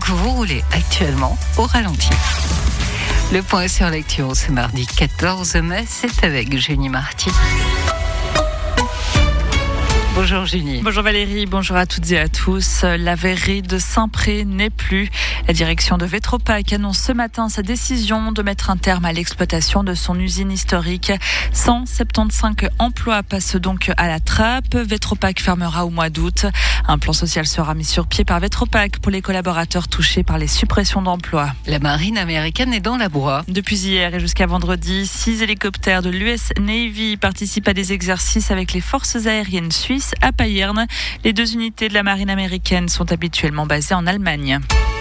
que vous roulez actuellement au ralenti. Le point sur l'actu ce mardi 14 mai, c'est avec Julie Marty. Bonjour Julie. Bonjour Valérie, bonjour à toutes et à tous. La verrerie de Saint-Pré n'est plus. La direction de Vetropack annonce ce matin sa décision de mettre un terme à l'exploitation de son usine historique. 175 emplois passent donc à la trappe. Vetropack fermera au mois d'août. Un plan social sera mis sur pied par Vetropack pour les collaborateurs touchés par les suppressions d'emplois. La marine américaine est dans la broie. Depuis hier et jusqu'à vendredi, 6 hélicoptères de l'US Navy participent à des exercices avec les forces aériennes suisses à Payerne. Les 2 unités de la marine américaine sont habituellement basées en Allemagne.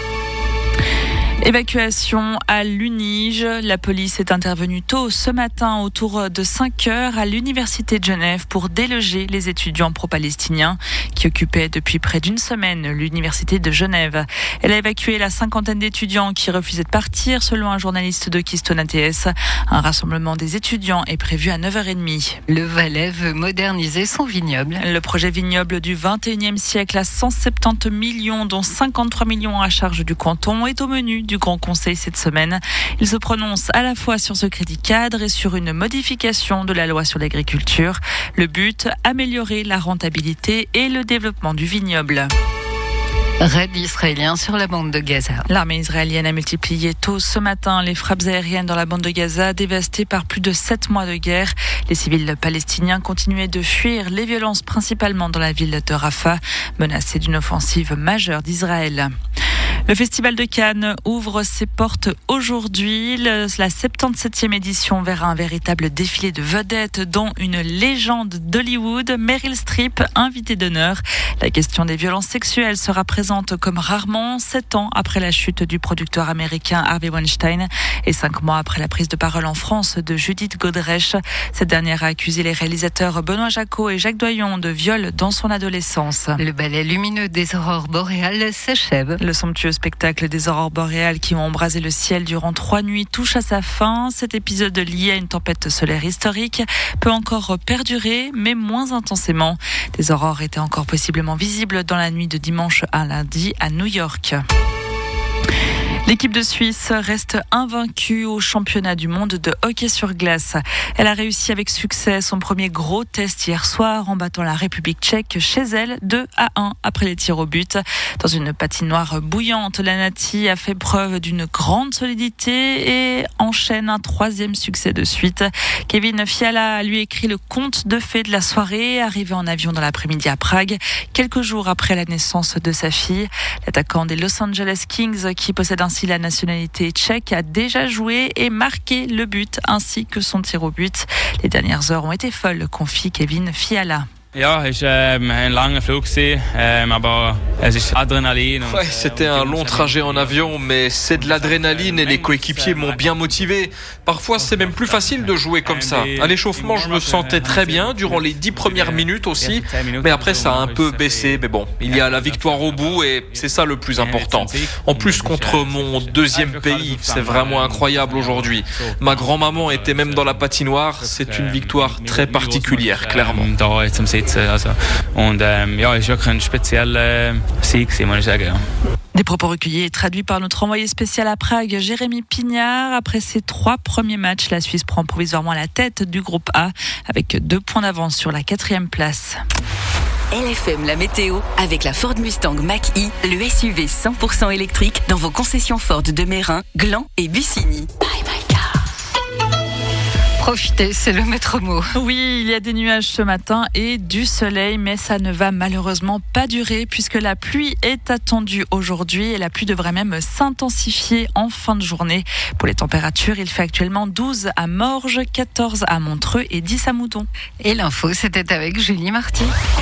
Évacuation à Lunige. La police est intervenue tôt ce matin autour de 5 heures à l'Université de Genève pour déloger les étudiants pro-palestiniens qui occupaient depuis près d'une semaine l'Université de Genève. Elle a évacué la 50aine d'étudiants qui refusaient de partir selon un journaliste de Keystone ATS. Un rassemblement des étudiants est prévu à 9h30. Le Valais veut moderniser son vignoble. Le projet vignoble du 21e siècle à 170 millions, dont 53 millions à charge du canton, est au menu du Grand Conseil cette semaine. Il se prononce à la fois sur ce crédit cadre et sur une modification de la loi sur l'agriculture. Le but, améliorer la rentabilité et le développement du vignoble. Raid israélien sur la bande de Gaza. L'armée israélienne a multiplié tôt ce matin les frappes aériennes dans la bande de Gaza, dévastée par plus de 7 mois de guerre. Les civils palestiniens continuaient de fuir les violences, principalement dans la ville de Rafah, menacée d'une offensive majeure d'Israël. Le Festival de Cannes ouvre ses portes aujourd'hui. La 77e édition verra un véritable défilé de vedettes, dont une légende d'Hollywood, Meryl Streep, invitée d'honneur. La question des violences sexuelles sera présente comme rarement, 7 ans après la chute du producteur américain Harvey Weinstein et 5 mois après la prise de parole en France de Judith Godrèche. Cette dernière a accusé les réalisateurs Benoît Jacot et Jacques Doyon de viol dans son adolescence. Le ballet lumineux des aurores boréales s'achève. Le somptueux spectacle des aurores boréales qui ont embrasé le ciel durant 3 nuits touche à sa fin. Cet épisode lié à une tempête solaire historique peut encore perdurer, mais moins intensément. Des aurores étaient encore possiblement visibles dans la nuit de dimanche à lundi à New York. L'équipe de Suisse reste invaincue au championnat du monde de hockey sur glace. Elle a réussi avec succès son premier gros test hier soir en battant la République tchèque chez elle 2-1 après les tirs au but. Dans une patinoire bouillante, la Nati a fait preuve d'une grande solidité et enchaîne un 3e succès de suite. Kevin Fiala a lui écrit le conte de fées de la soirée, arrivé en avion dans l'après-midi à Prague, quelques jours après la naissance de sa fille. L'attaquant des Los Angeles Kings, qui possède ainsi la nationalité tchèque, a déjà joué et marqué le but ainsi que son tir au but. Les dernières heures ont été folles, confie Kevin Fiala. Ouais, c'était un long trajet en avion, mais c'est de l'adrénaline et les coéquipiers m'ont bien motivé. Parfois, c'est même plus facile de jouer comme ça. À l'échauffement, je me sentais très bien durant les 10 premières minutes aussi, mais après, ça a un peu baissé. Mais bon, il y a la victoire au bout et c'est ça le plus important. En plus, contre mon 2e pays, c'est vraiment incroyable aujourd'hui. Ma grand-maman était même dans la patinoire. C'est une victoire très particulière, clairement. Des propos recueillis et traduits par notre envoyé spécial à Prague, Jérémy Pignard. Après ses 3 premiers matchs, la Suisse prend provisoirement la tête du groupe A avec 2 points d'avance sur la 4e place. LFM la météo avec la Ford Mustang Mach-E, le SUV 100% électrique dans vos concessions Ford de Mérin, Gland et Bussigny. Bye bye car. Profitez, c'est le maître mot. Oui, il y a des nuages ce matin et du soleil, mais ça ne va malheureusement pas durer puisque la pluie est attendue aujourd'hui et la pluie devrait même s'intensifier en fin de journée. Pour les températures, il fait actuellement 12 à Morges, 14 à Montreux et 10 à Moudon. Et l'info, c'était avec Julie Marty.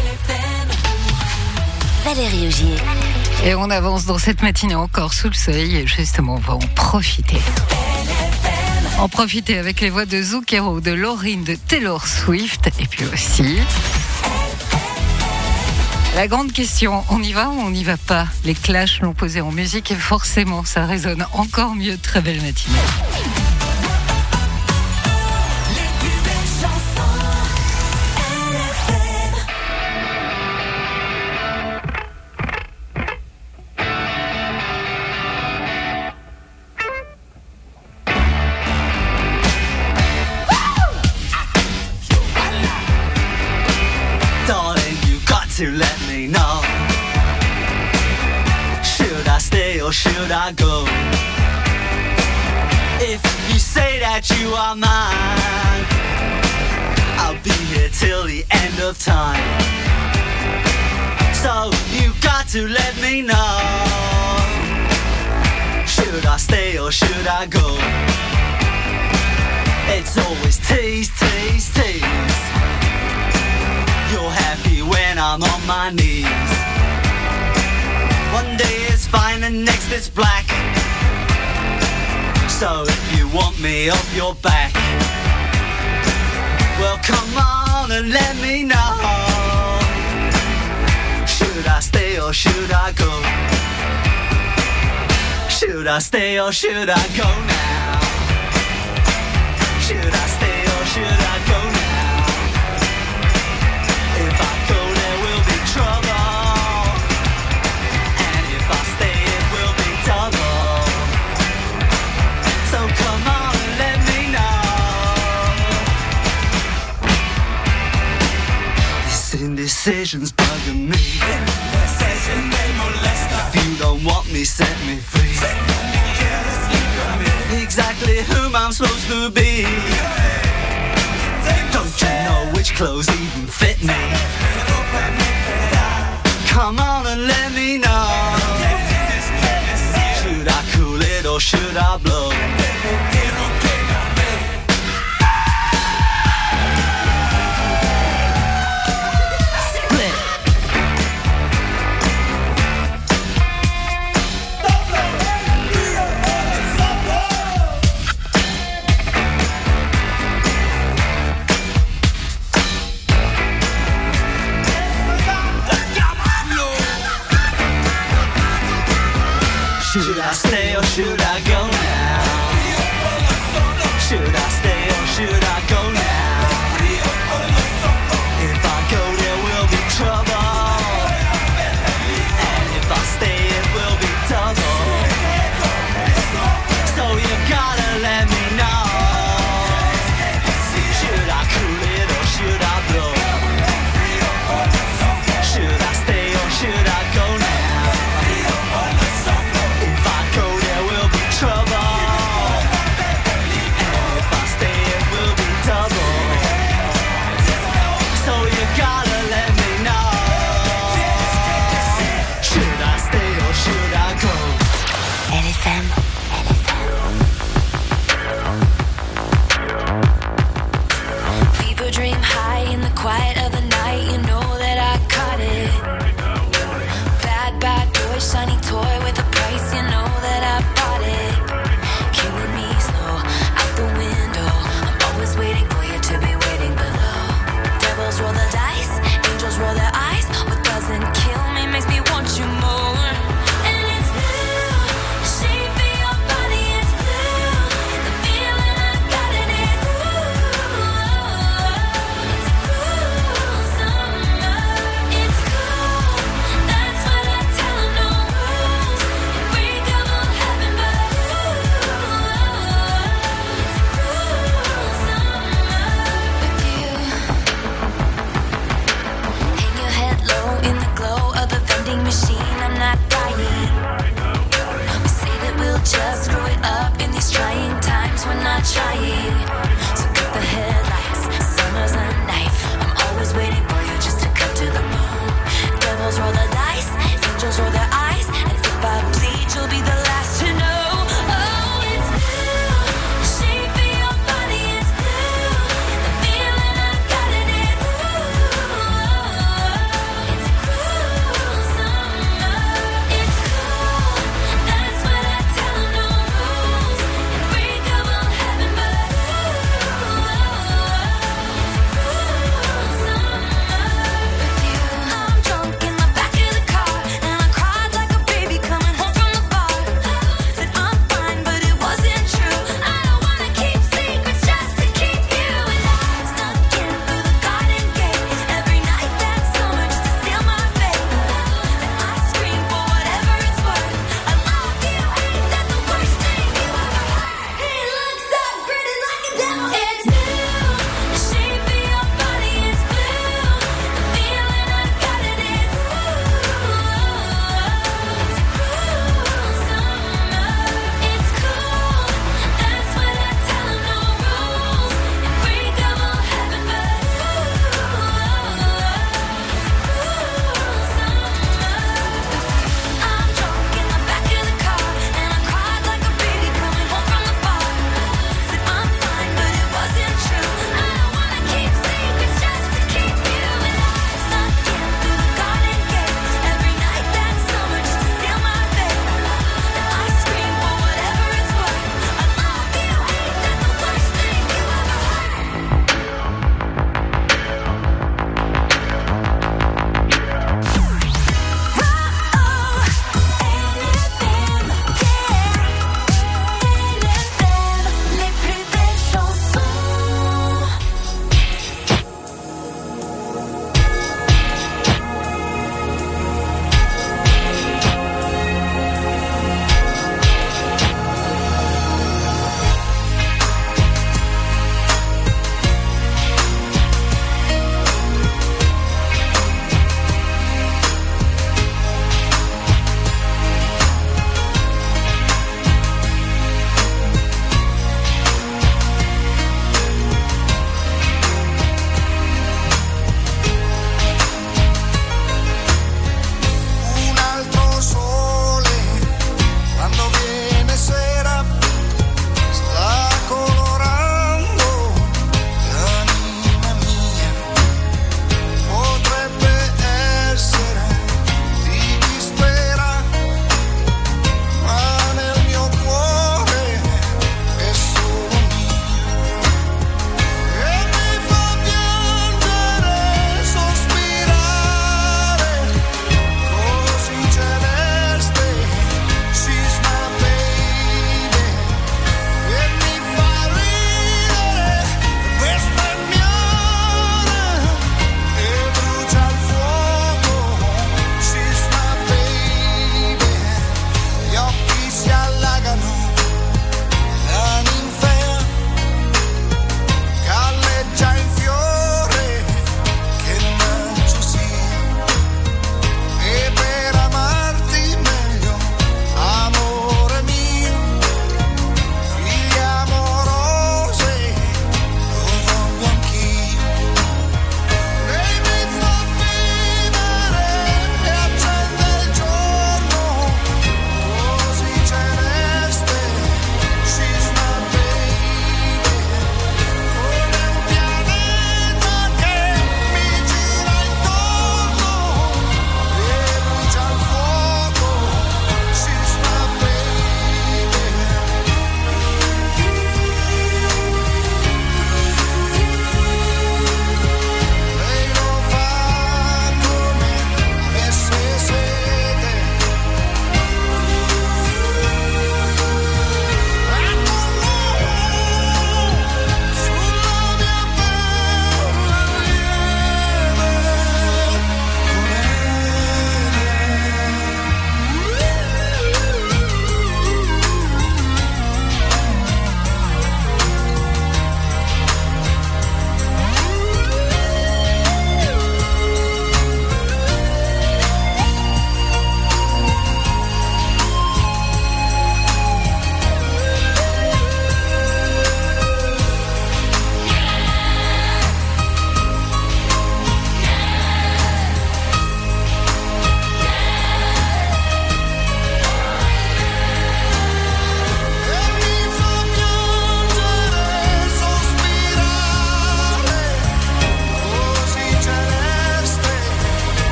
Valérie Augier. Et on avance dans cette matinée encore sous le soleil et justement, on va en profiter. En profiter avec les voix de Zucchero, de Lauryn, de Taylor Swift et puis aussi la grande question, on y va ou on n'y va pas? Les Clash l'ont posé en musique et forcément ça résonne encore mieux. Très belle matinée. or should I go? If you say that you are mine, I'll be here till the end of time. So you got to let me know, should I stay or should I go? It's always tease, tease, tease. You're happy when I'm on my knees. One day it's fine and next it's black. So if you want me off your back, well come on and let me know, should I stay or should I go? Should I stay or should I go now? Should I stay or should I go now? If I go there will be trouble, and if I stay it will be double. So come on and let me know. This indecision's bugging me. If you don't want me, set me free. Exactly whom I'm supposed to be. Don't you know which clothes even fit me? Come on and let me know, should I cool it or should I blow? Should I stay or should I go now? Should I stay or should I go now? If I go there will be trouble, and if I stay it will be double. So you gotta let me know, should I cool it or should I blow? Should I stay or should I go now? Trouble, and if I stay it will be tough.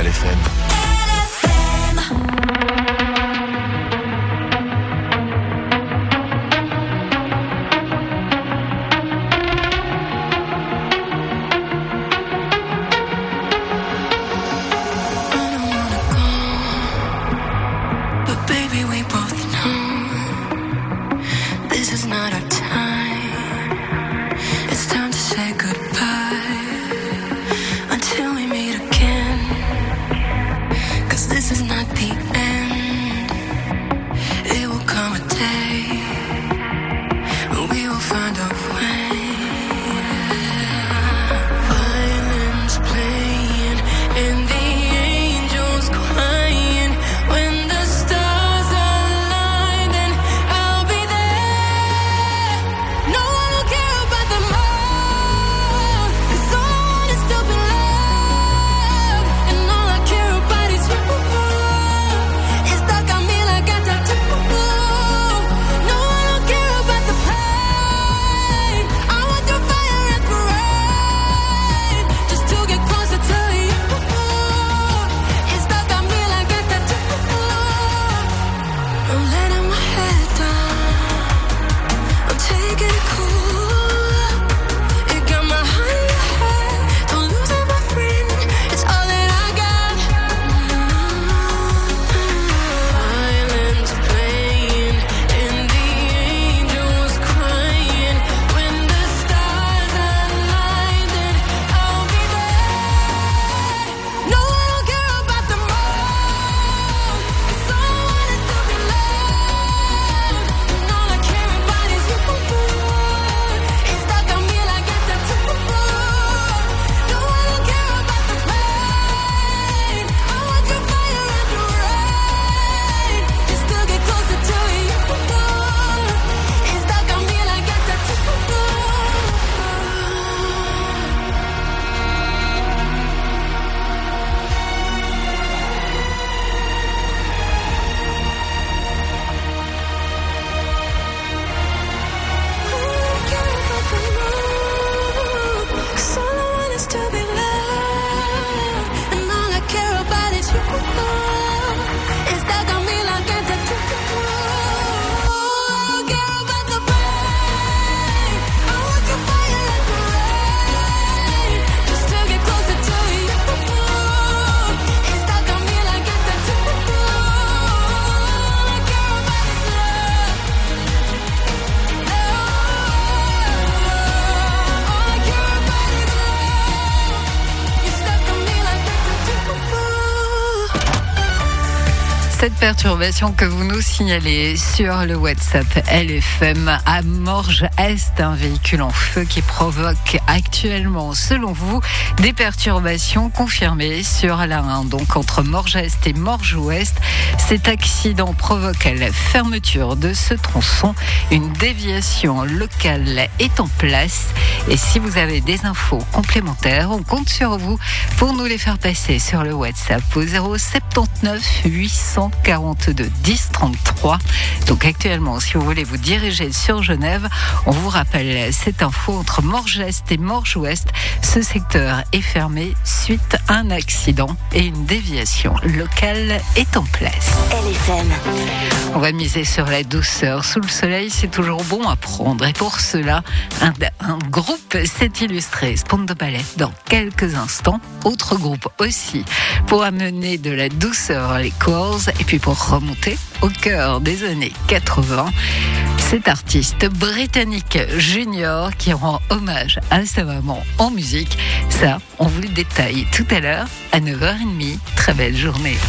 LFM. Cette perturbation que vous nous signalez sur le WhatsApp LFM à Morges-Est, un véhicule en feu qui provoque actuellement, selon vous, des perturbations confirmées sur la 1. Donc entre Morges-Est et Morges-Ouest, cet accident provoque la fermeture de ce tronçon. Une déviation locale est en place. Et si vous avez des infos complémentaires, on compte sur vous pour nous les faire passer sur le WhatsApp au 079 842 10 33. Donc actuellement, si vous voulez vous diriger sur Genève, on vous rappelle cette info entre Morges-Est et Morges-Ouest. Ce secteur est fermé suite à un accident et une déviation locale est en place. LFM. On va miser sur la douceur. Sous le soleil, c'est toujours bon à prendre. Et pour cela, un groupe s'est illustré. Spandau Ballet dans quelques instants. Autre groupe aussi pour amener de la douceur les Corrs et puis pour remonter au cœur des années 80. Cet artiste britannique junior qui rend hommage à sa maman en musique. Ça, on vous le détaille tout à l'heure à 9h30. Très belle journée.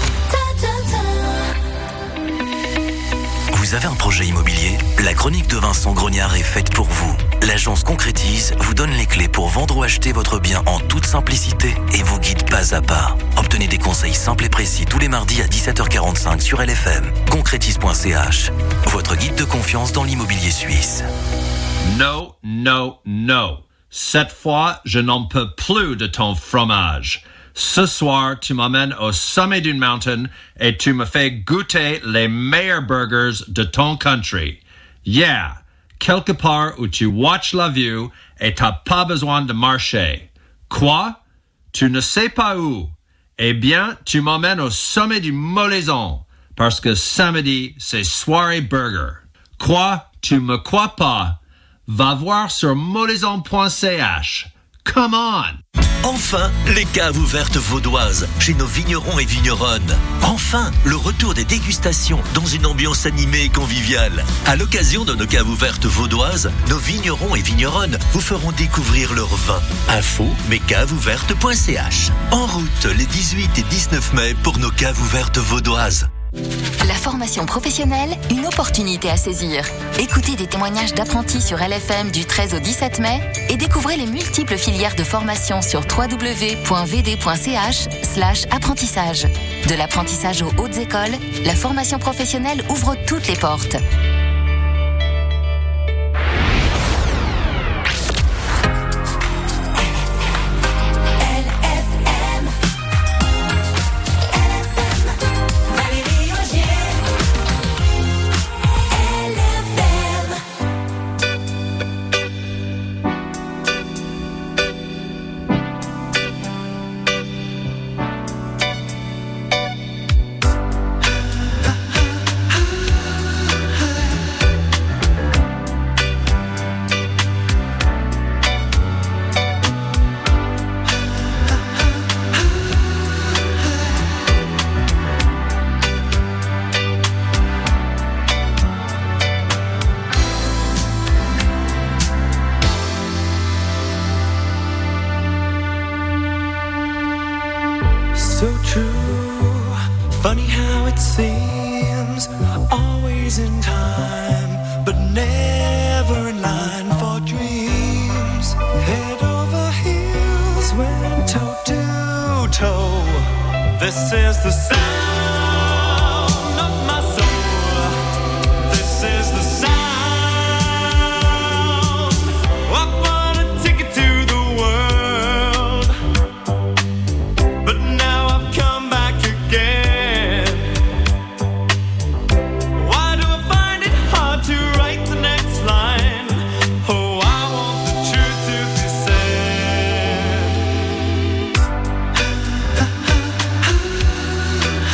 Vous avez un projet immobilier ? La chronique de Vincent Grognard est faite pour vous. L'agence Concrétise vous donne les clés pour vendre ou acheter votre bien en toute simplicité et vous guide pas à pas. Obtenez des conseils simples et précis tous les mardis à 17h45 sur LFM. Concrétise.ch, votre guide de confiance dans l'immobilier suisse. No, no, no. Cette fois, je n'en peux plus de ton fromage. Ce soir, tu m'emmènes au sommet d'une mountain et tu me fais goûter les meilleurs burgers de ton country. Yeah, quelque part où tu watches la vue et t'as pas besoin de marcher. Quoi? Tu ne sais pas où? Eh bien, tu m'emmènes au sommet du Molaison, parce que samedi, c'est soirée burger. Quoi? Tu me crois pas? Va voir sur molaison.ch. Come on! Enfin, les caves ouvertes vaudoises, chez nos vignerons et vigneronnes. Enfin, le retour des dégustations dans une ambiance animée et conviviale. À l'occasion de nos caves ouvertes vaudoises, nos vignerons et vigneronnes vous feront découvrir leur vin. Info, mescavesouvertes.ch. En route les 18 et 19 mai pour nos caves ouvertes vaudoises. La formation professionnelle, une opportunité à saisir. Écoutez des témoignages d'apprentis sur LFM du 13 au 17 mai et découvrez les multiples filières de formation sur www.vd.ch/apprentissage. De l'apprentissage aux hautes écoles, la formation professionnelle ouvre toutes les portes. So true, funny how it seems, always in time, but never in line for dreams. Head over heels, went toe to toe. This is the sound of my soul. This is the sound. I want a ticket to the world, but now I've come back again. Why do I find it hard to write the next line? Oh, I want the truth to be said.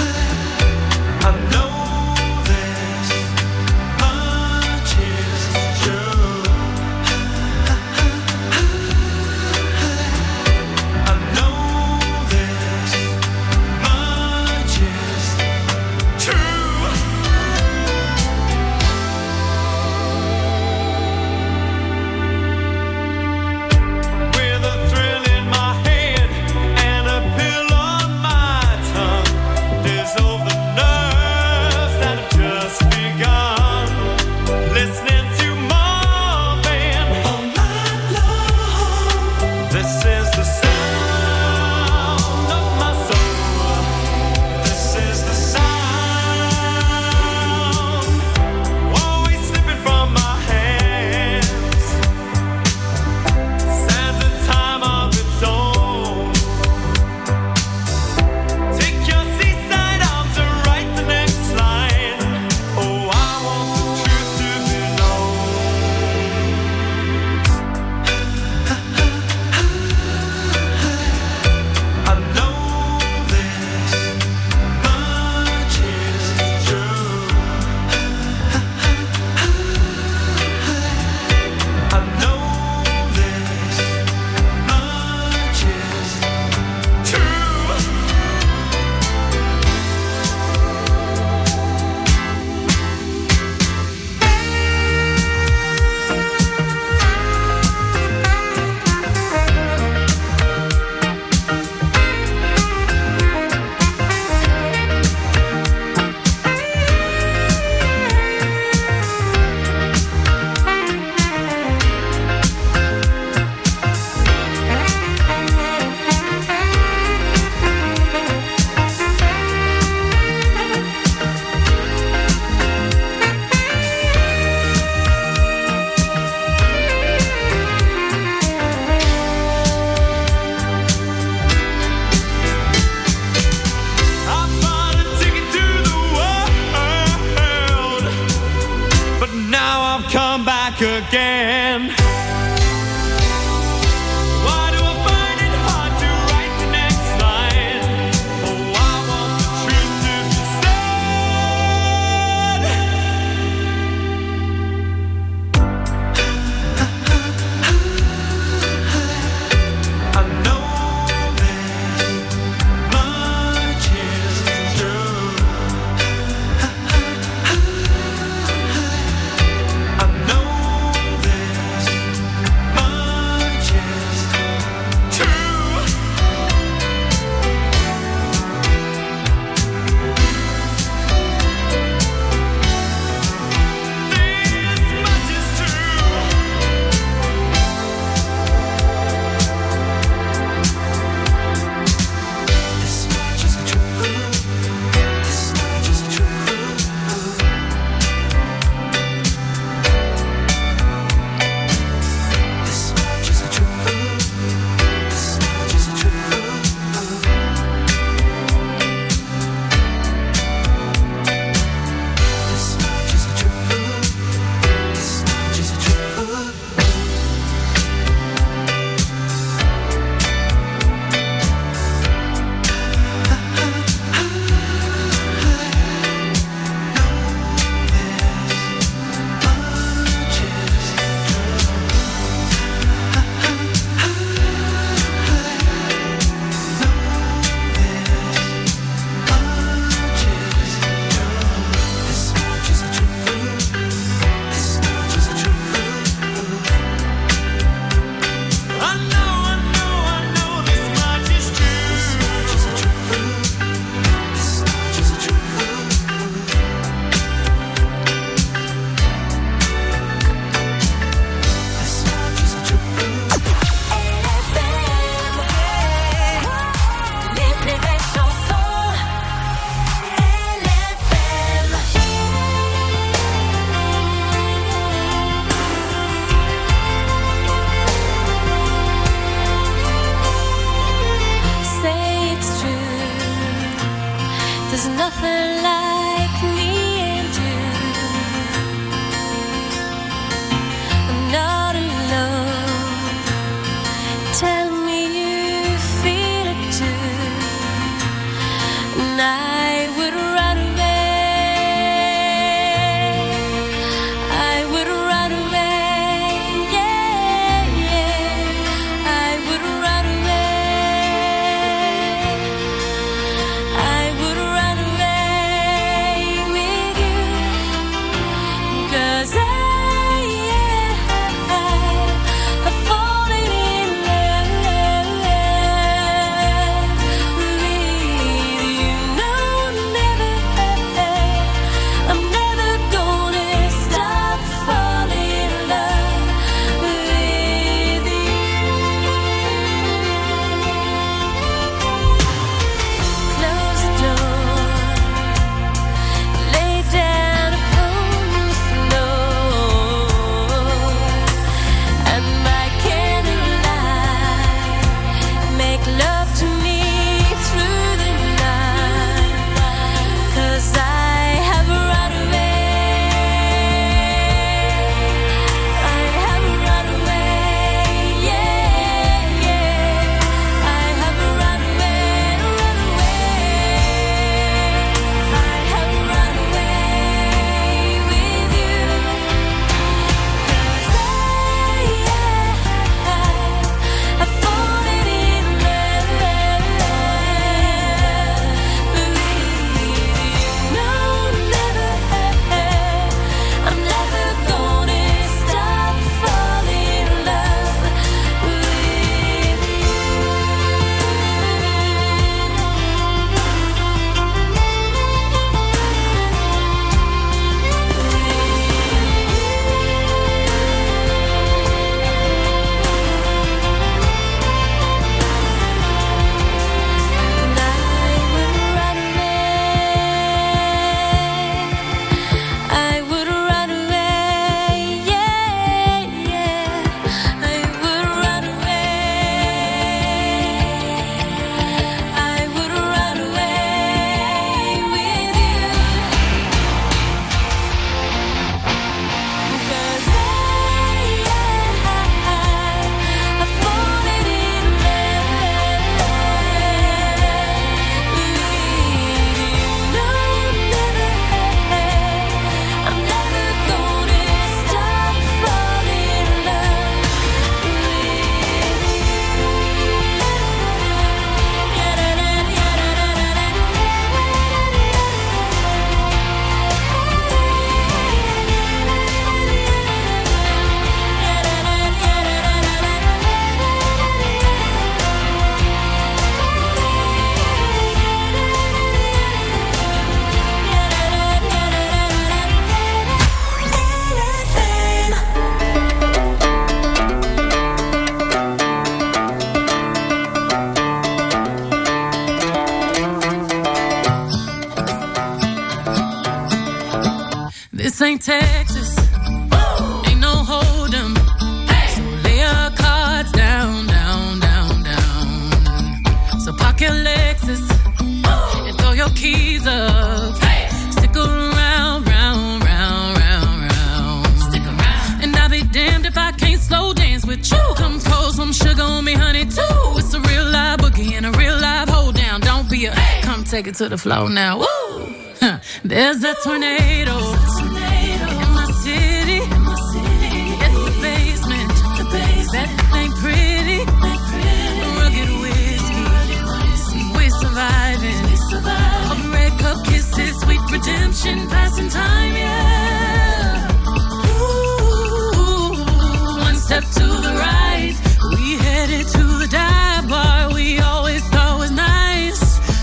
ain't Texas. Ain't no hold 'em. So lay your cards down, down, down, down. So park your Lexus and throw your keys up. Stick around, round, round, round, round. Stick around. And I'll be damned if I can't slow dance with you. Come pour some sugar on me, honey, too. It's a real live boogie and a real live hold down. Don't be a come take it to the floor now. Woo! There's a tornado in my city. It's the basement. That ain't pretty. Rugged whiskey. We're surviving. A red cup kisses, sweet redemption, passing time, yeah. Ooh, one step to the right, we headed to the dive bar we always thought was nice.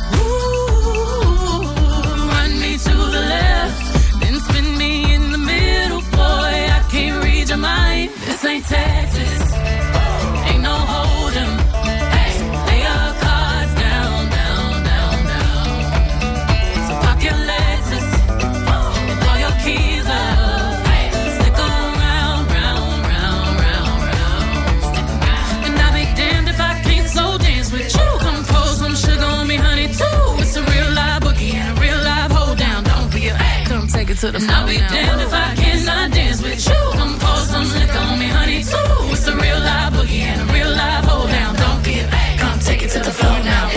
Ooh, run me to the left, then spin me in the middle, boy, I can't read your mind. This ain't Texas, ain't no hold 'em. Lay your cards down, down, down, down. So park your Lexus and throw your keys up. Stick around, round, round, round, round. And I'll be damned if I can't slow dance with you. Come pour some sugar on me, honey, too. It's a real live boogie and a real live hold down. Don't be a come take it to the floor. I'll be damned if I cannot dance with you. Come pour some liquor on me, honey, too. It's a real live boogie and a real live hold down. Don't be a come take it to the floor now.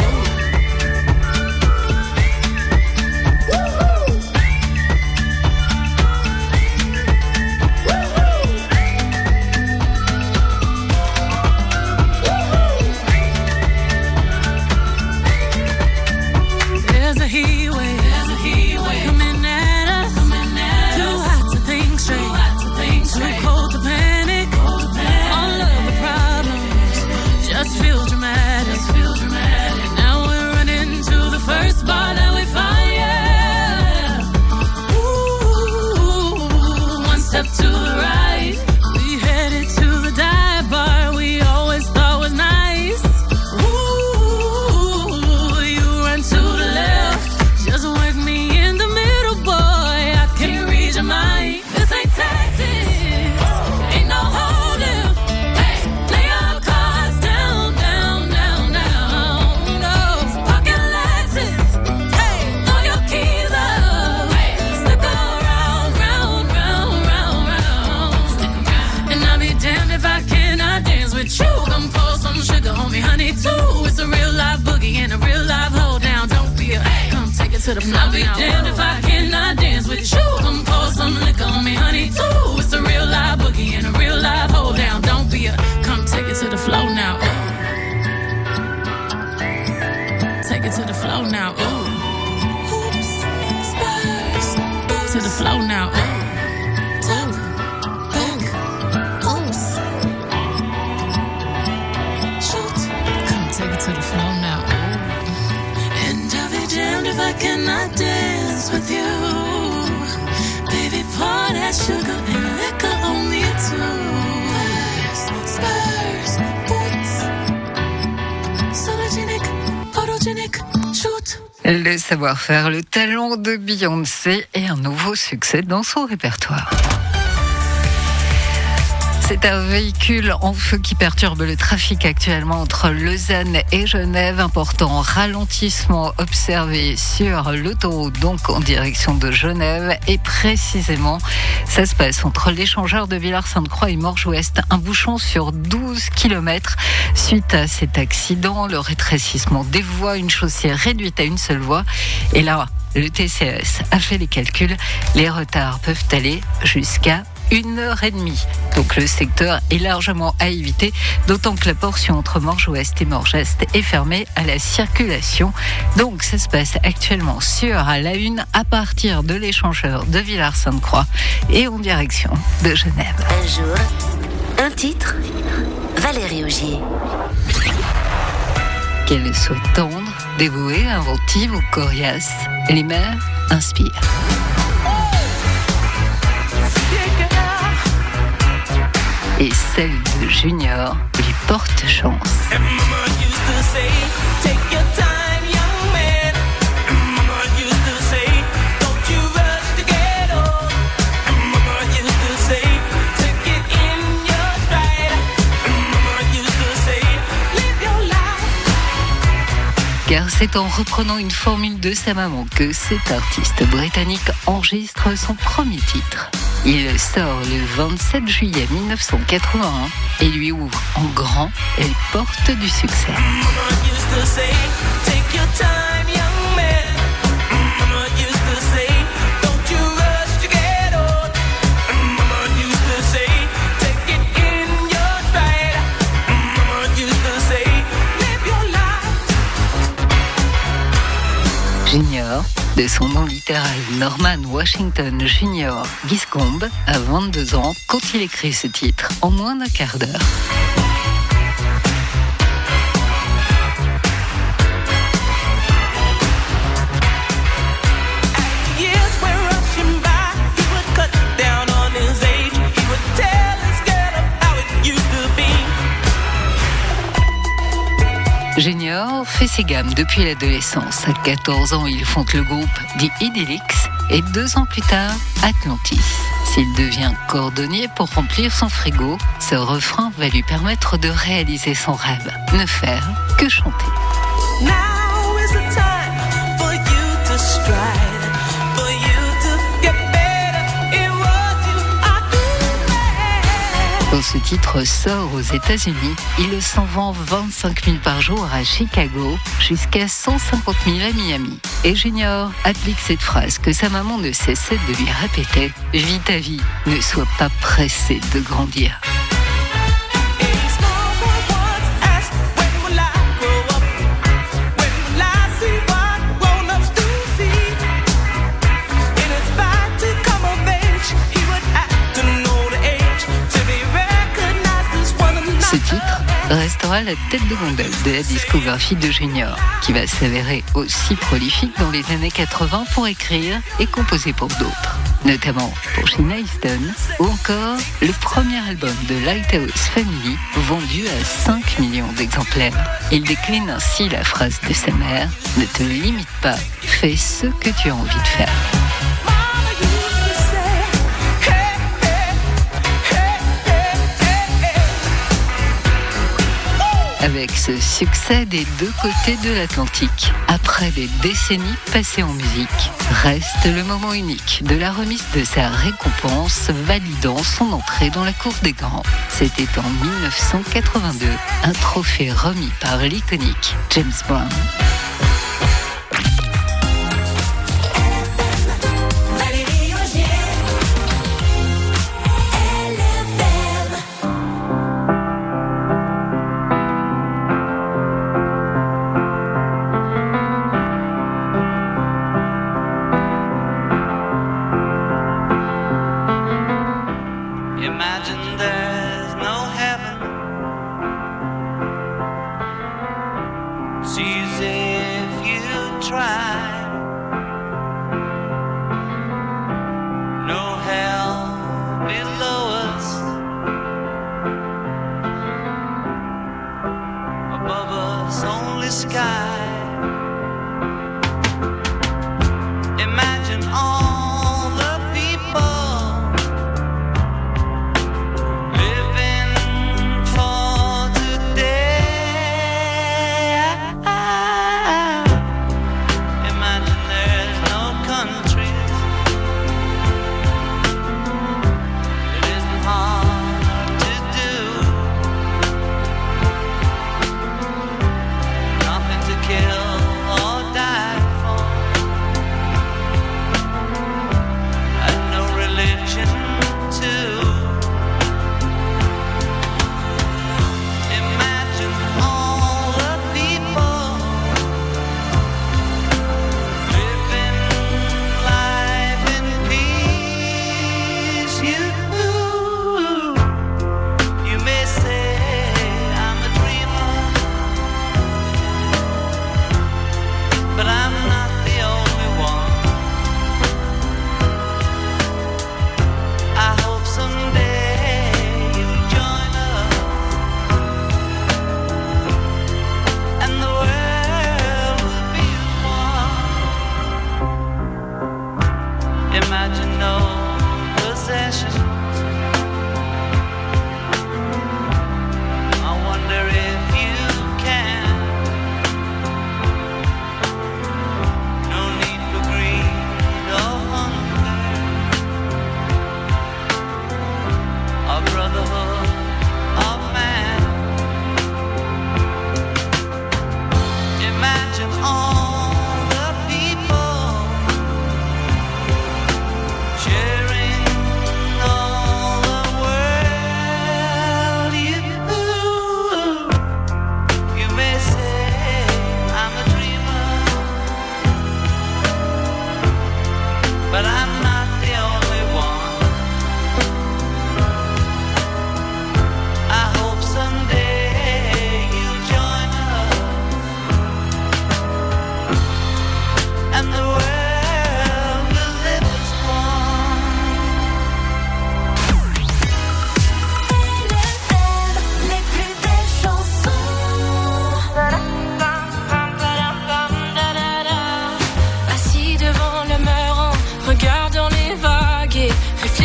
There's a heat wave coming at us. Too hot to think straight, too cold to panic. All of the problems just feel dramatic. Now we're running to the first bar that we find, yeah. Ooh, one step to the right, we headed to the dive bar we always thought was nice. Ooh, you run to the left, just work me in the middle, boy, I can't read your mind. This ain't Texas, ain't no holding. Lay your cards down, down, down, down. No, park your Lexus, throw your keys up. Stick around, round, round, round, round. And I'll be damned if I cannot dance with you. Come pour some sugar on me, honey, too. It's a real live boogie and a real live hold down. Don't be a come take it to the floor. I'll be damned if I cannot dance with you. Come pour some liquor on me, honey, too. It's a real live boogie and a real live hold down. Don't be a come take it to the floor now. Take it to the floor now. Hoops, Spurs, to the floor now. Top, back, oops. Shoot, come take it to the floor now. And I'll be damned if I cannot dance with you. Baby, pour that sugar and liquor on me too. Spurs, boots, sologenic, photogenic, shoot. Le savoir-faire, le talent de Beyoncé et un nouveau succès dans son répertoire. C'est un véhicule en feu qui perturbe le trafic actuellement entre Lausanne et Genève. Important ralentissement observé sur l'autoroute, donc en direction de Genève. Et précisément, ça se passe entre l'échangeur de Villars-Sainte-Croix et Morges-Ouest. Un bouchon sur 12 km. Suite à cet accident, le rétrécissement des voies, une chaussée réduite à une seule voie. Et là, le TCS a fait les calculs. Les retards peuvent aller jusqu'à 1h30. Donc le secteur est largement à éviter, d'autant que la portion entre Morges-Ouest et Morges-Est est fermée à la circulation. Donc ça se passe actuellement sur la 1 à partir de l'échangeur de Villars-Sainte-Croix et en direction de Genève. Un jour, un titre, Valérie Augier. Qu'elle soit tendre, dévouée, inventive ou coriace, les mères inspirent. Et celle de Junior lui porte chance. car c'est en reprenant une formule de sa maman que cet artiste britannique enregistre son premier titre. Il sort le 27 juillet 1981 et lui ouvre en grand les portes du succès. Junior, de son nom littéral Norman Washington Junior Giscombe, a 22 ans quand il écrit ce titre en moins d'un quart d'heure. Junior fait ses gammes depuis l'adolescence. À 14 ans, il fonde le groupe The Idyllics et 2 ans plus tard, Atlantis. S'il devient cordonnier pour remplir son frigo, ce refrain va lui permettre de réaliser son rêve, ne faire que chanter. Now is the time for you to stride, for you to get better in what you are doing. Quand ce titre sort aux États-Unis, il s'en vend 25 000 par jour à Chicago, jusqu'à 150 000 à Miami. Et Junior applique cette phrase que sa maman ne cessait de lui répéter: « Vis ta vie, ne sois pas pressé de grandir ». Ce titre restera la tête de gondole de la discographie de Junior, qui va s'avérer aussi prolifique dans les années 80 pour écrire et composer pour d'autres, notamment pour Sheena Easton, ou encore le premier album de Lighthouse Family, vendu à 5 millions d'exemplaires. Il décline ainsi la phrase de sa mère: « Ne te limite pas, fais ce que tu as envie de faire ». Avec ce succès des deux côtés de l'Atlantique, après des décennies passées en musique, reste le moment unique de la remise de sa récompense validant son entrée dans la cour des grands. C'était en 1982, un trophée remis par l'iconique James Brown. Imagine there's no heaven. Sees if you try. No hell below us. Above us only sky. Imagine all the people kill.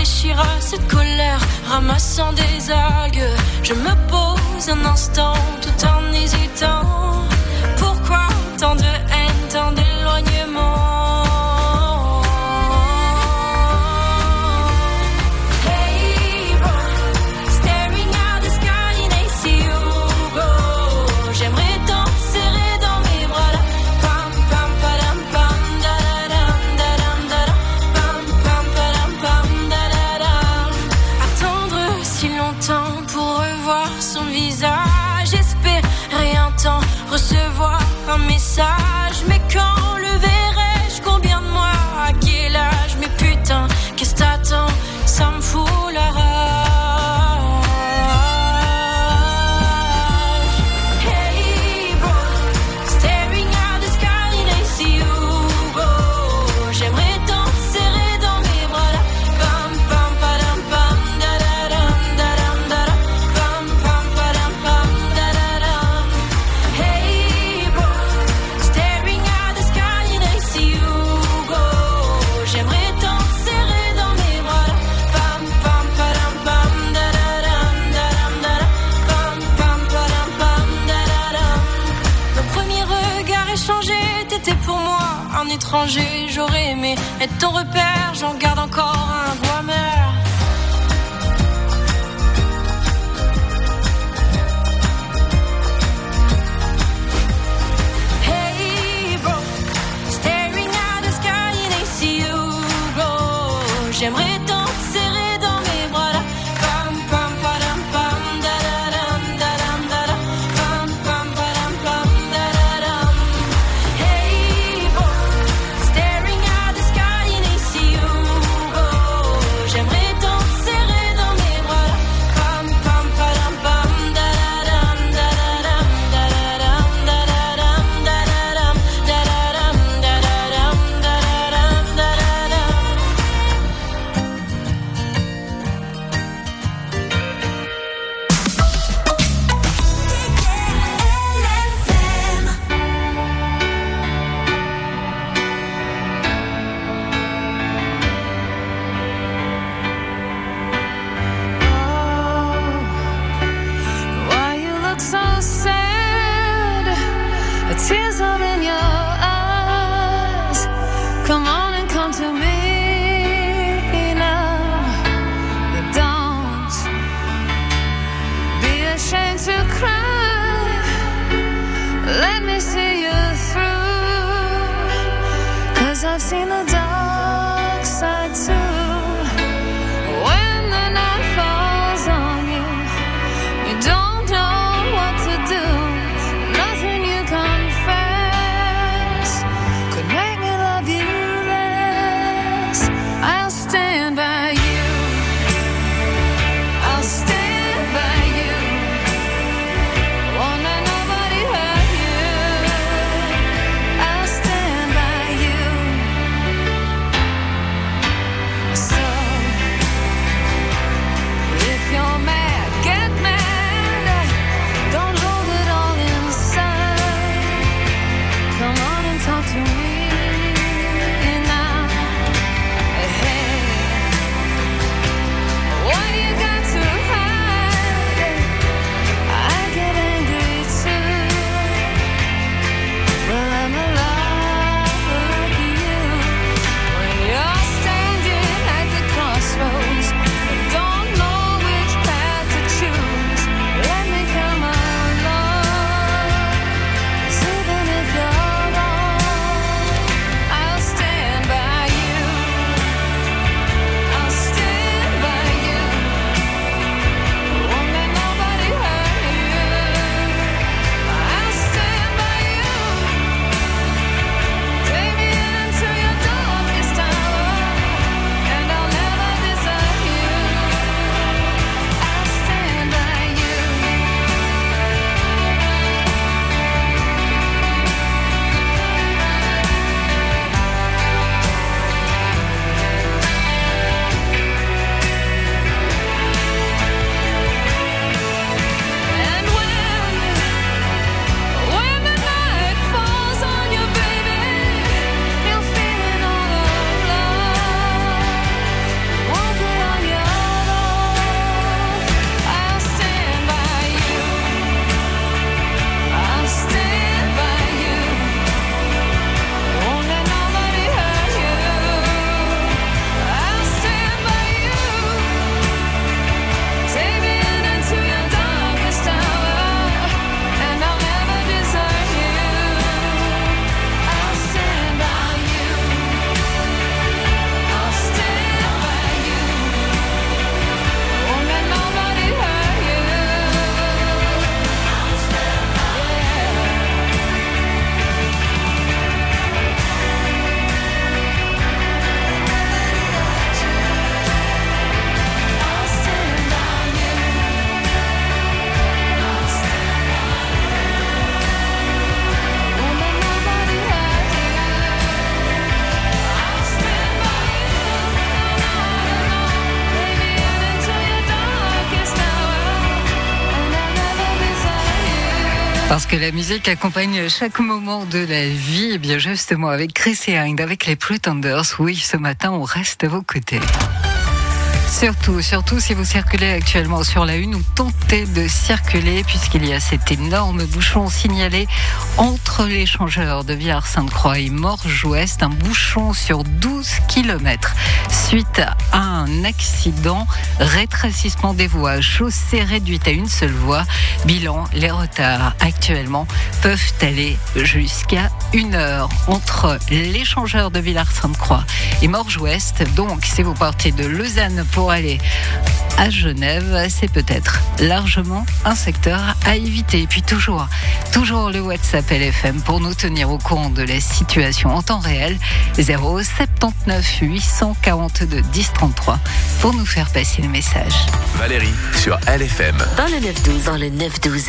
réfléchir à cette colère, ramassant des algues. Je me pose un instant tout en hésitant. Pourquoi tant de haine, tant d'éloignement? Recevoir un message, mais quand le verrai-je? Combien de mois? À quel âge? Mais putain, qu'est-ce t'attends? Ça me fout la rage. Hey bro, staring at the sky and I see you go. J'aimerais tant te serrer dans mes bras là. Pam pam padam pam da da dam da dam da da. Pam pam padam pam da da dam. Hey bro, staring at the sky and I see you go. J'aimerais tant te serrer dans mes bras là. Pam pam padam pam da da dam da dam da da. Pam pam padam pam da da dam. Nos premiers regards échangés, t'étais pour moi un étranger. J'aurais aimé être ton repère, j'en garde encore un goût amer. Hey bro, staring at the sky and I see you go. J'aimerais tant te serrer dans mes bras là. Pam pam padam pam da da dam da dam da da. Pam pam padam pam da da dam. Hey bro, staring at the sky and I see you go. J'aimerais tant te serrer dans mes bras là. Pam pam padam pam da da dam da da dam da da dam da da dam da da dam da da dam da da dam da da dam da da dam. Why you look so sad? The tears are in your eyes. Come on and come to me now. Don't be ashamed to cry. Let me see you through. 'Cause I've seen the dark side too. When the night falls on you, you don't know what to do. Nothing you confess could make me love you less. I'll stand by you. I'll stand by you. Won't let nobody hurt you. I'll stand by you. Parce que la musique accompagne chaque moment de la vie. Et bien justement, avec Chris et Hind, avec les Pretenders, oui, ce matin, on reste à vos côtés. Surtout si vous circulez actuellement sur la 1 ou tentez de circuler, puisqu'il y a cet énorme bouchon signalé entre l'échangeur de Villars-Sainte-Croix et Morges-Ouest, un bouchon sur 12 km suite à un accident, rétrécissement des voies, chaussée réduite à une seule voie. Bilan, les retards actuellement peuvent aller jusqu'à 1 heure entre l'échangeur de Villars-Sainte-Croix et Morges-Ouest. Donc, si vous partez de Lausanne pour aller à Genève, c'est peut-être largement un secteur à éviter. Et puis toujours le WhatsApp LFM pour nous tenir au courant de la situation en temps réel. 079 842 10 33 pour nous faire passer le message. Valérie sur LFM. Dans le 9-12. Dans le 9-12.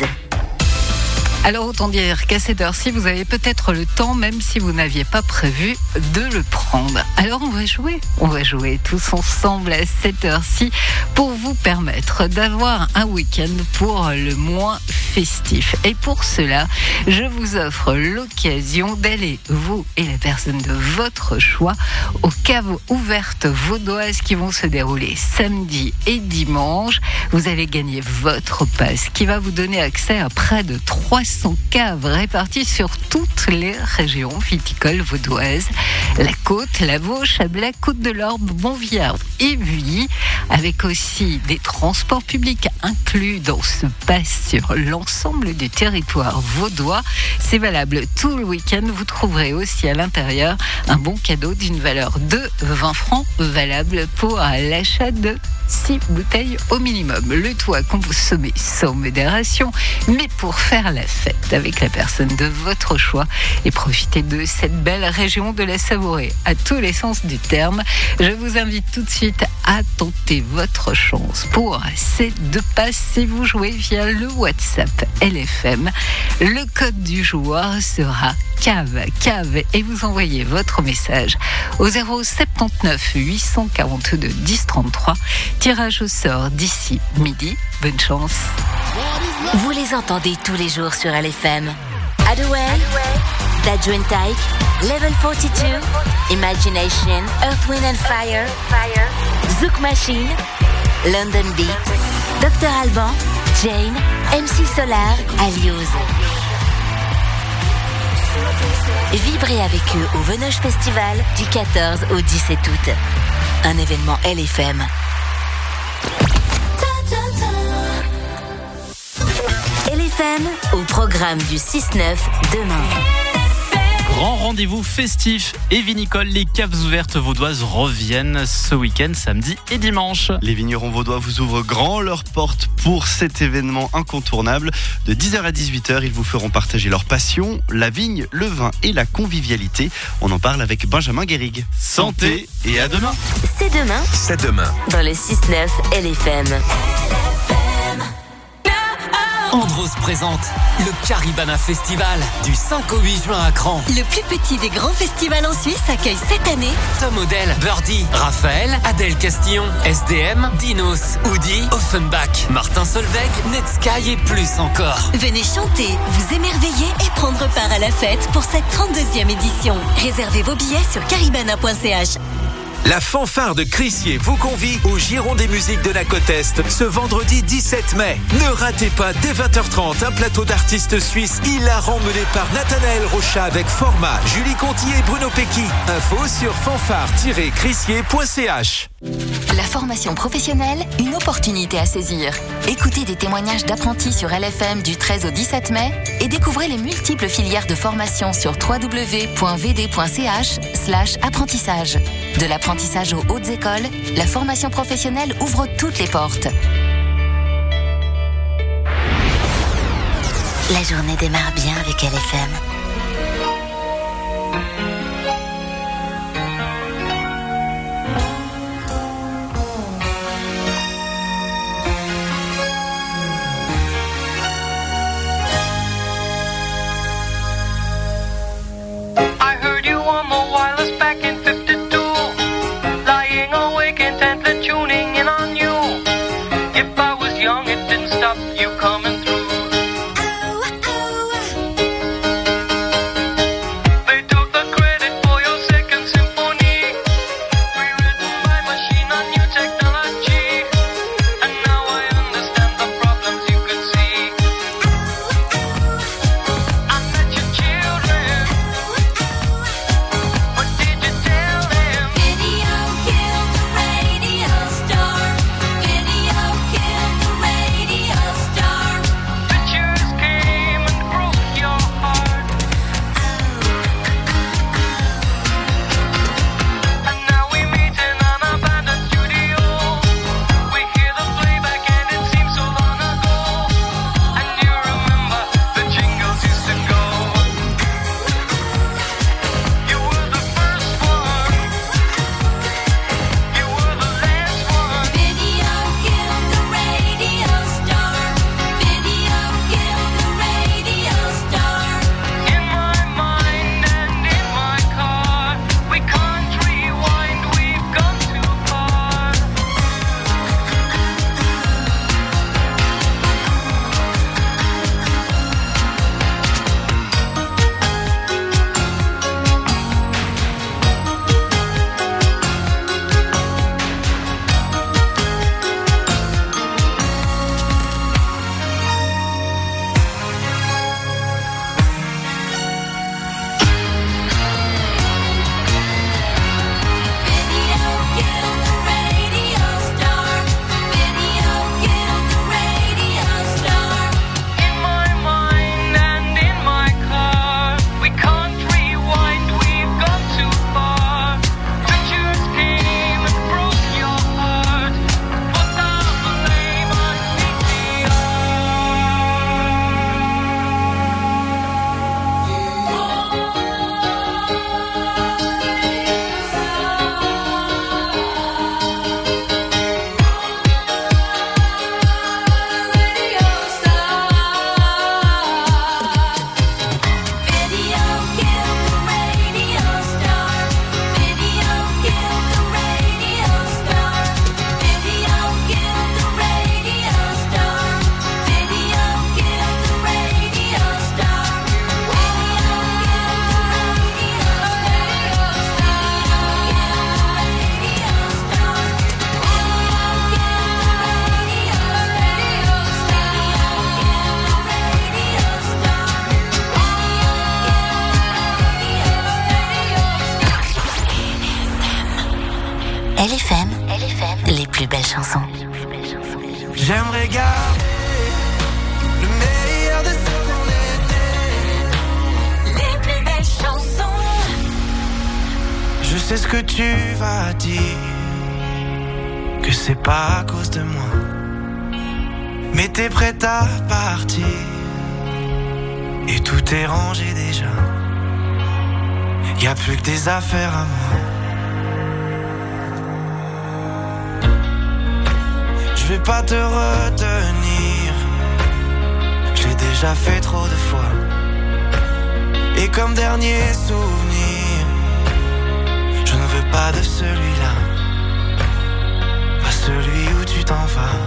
Alors autant dire qu'à cette heure-ci, vous avez peut-être le temps, même si vous n'aviez pas prévu de le prendre. Alors on va jouer tous ensemble à cette heure-ci pour vous permettre d'avoir un week-end pour le moins festif. Et pour cela, je vous offre l'occasion d'aller, vous et la personne de votre choix, aux caves ouvertes vaudoises qui vont se dérouler samedi et dimanche. Vous allez gagner votre passe qui va vous donner accès à près de 300 caves réparties sur toutes les régions viticoles vaudoises. La Côte, la Vaud, Chablais, Côte-de-l'Orbe, Bonviard et Vuilly, avec aussi des transports publics inclus dans ce pass sur l'ensemble du territoire vaudois. C'est valable tout le week-end. Vous trouverez aussi à l'intérieur un bon cadeau d'une valeur de 20 francs, valable pour l'achat de 6 bouteilles au minimum. Le tout à consommer sans modération, mais pour faire la fête avec la personne de votre choix et profiter de cette belle région, de la savourer à tous les sens du terme. Je vous invite tout de suite à tenter votre chance pour ces 2 passes si vous jouez via le WhatsApp LFM. Le code du joueur sera cave et vous envoyez votre message au 079 842 10 33. Tirage au sort d'ici midi. Bonne chance. Vous les entendez tous les jours sur LFM. Adaway, Dadju & Tyke, Level 42, Imagination, Earth, Wind & Fire, Zouk Machine, London Beat, Dr Alban, Jane, MC Solar, Alios. Vibrez avec eux au Venoge Festival du 14 au 17 août. Un événement LFM. LFM au programme du 6-9 demain. Grand rendez-vous festif et vinicole, les caves ouvertes vaudoises reviennent ce week-end, samedi et dimanche. Les vignerons vaudois vous ouvrent grand leurs portes pour cet événement incontournable. De 10h à 18h, ils vous feront partager leur passion, la vigne, le vin et la convivialité. On en parle avec Benjamin Guérig. Santé et à demain. C'est demain. C'est demain. Dans le 6-9 LFM. Andros présente le Caribana Festival du 5 au 8 juin à Cran. Le plus petit des grands festivals en Suisse accueille cette année Tom Odell, Birdie, Raphaël, Adèle Castillon, SDM, Dinos, Oudi, Offenbach, Martin Solveig, Netsky et plus encore. Venez chanter, vous émerveiller et prendre part à la fête pour cette 32e édition. Réservez vos billets sur caribana.ch. La fanfare de Crissier vous convie au Giron des musiques de la Côte Est ce vendredi 17 mai. Ne ratez pas dès 20h30 un plateau d'artistes suisses hilarants mené par Nathanaël Rochat avec Format, Julie Conti et Bruno Pecky. Info sur fanfare-crissier.ch. La formation professionnelle, une opportunité à saisir. Écoutez des témoignages d'apprentis sur LFM du 13 au 17 mai et découvrez les multiples filières de formation sur www.vd.ch/apprentissage. De l'apprentissage aux hautes écoles, la formation professionnelle ouvre toutes les portes. La journée démarre bien avec LFM. Young, it didn't stop you coming through. Oh, oh, LFM, les plus belles chansons. J'aimerais garder le meilleur de ce qu'on était. Les plus belles chansons. Je sais ce que tu vas dire, que c'est pas à cause de moi. Mais t'es prête à partir, et tout est rangé déjà. Y a plus que des affaires à moi. Je vais pas te retenir, j'ai déjà fait trop de fois. Et comme dernier souvenir, je ne veux pas de celui-là, pas celui où tu t'en vas.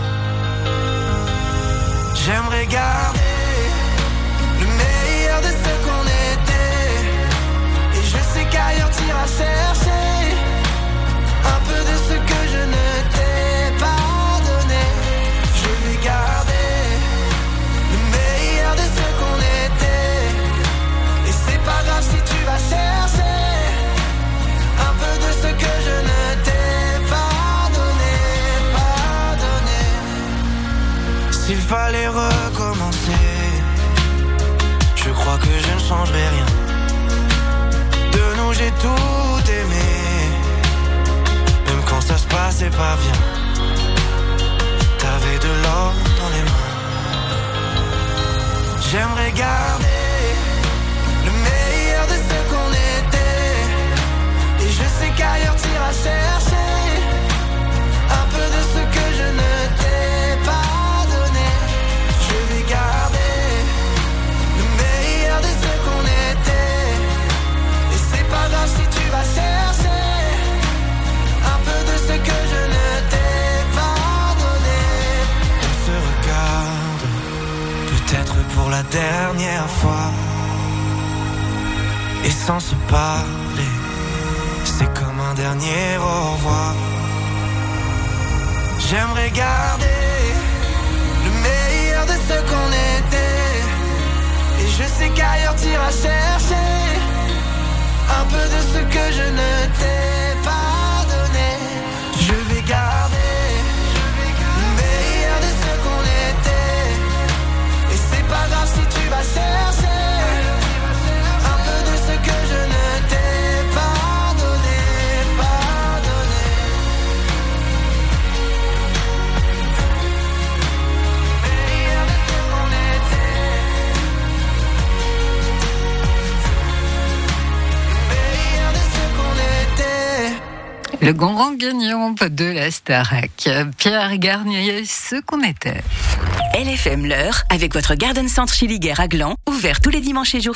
J'aimerais garder le meilleur de ce qu'on était. Et je sais qu'ailleurs t'iras chercher un peu de ce que je ne t'ai pas donné. Je vais garder le meilleur de ce qu'on était. Et c'est pas grave si tu vas chercher un peu de ce que je ne t'ai pas donné, pas donné. S'il fallait recommencer, je crois que je ne changerai rien. De nous j'ai tout aimé, même quand ça se passait pas bien. T'avais de l'or dans les mains. J'aimerais garder le meilleur de ce qu'on était. Et je sais qu'ailleurs t'iras chercher un peu de ce que je ne t'ai pas donné. Je vais garder le meilleur de ce qu'on était. Et c'est pas grave si tu vas chercher un peu de ce que je ne t'ai pas donné. On se regarde, peut-être pour la dernière fois. Et sans se parler, c'est comme un dernier au revoir. J'aimerais garder le meilleur de ce qu'on était. Et je sais qu'ailleurs t'iras chercher un peu de ce que je ne t'ai pas donné. Je vais garder le meilleur de ce qu'on était. Et c'est pas grave si tu vas chercher un peu de ce que je ne t'ai pas donné, pas donné. Meilleur de ce qu'on était. Meilleur de ce qu'on était. Le grand gagnant de la Starac, Pierre Garnier, ce qu'on était. LFM l'heure avec votre Garden Centre Chiliguère à Gland, ouvert tous les dimanches et jours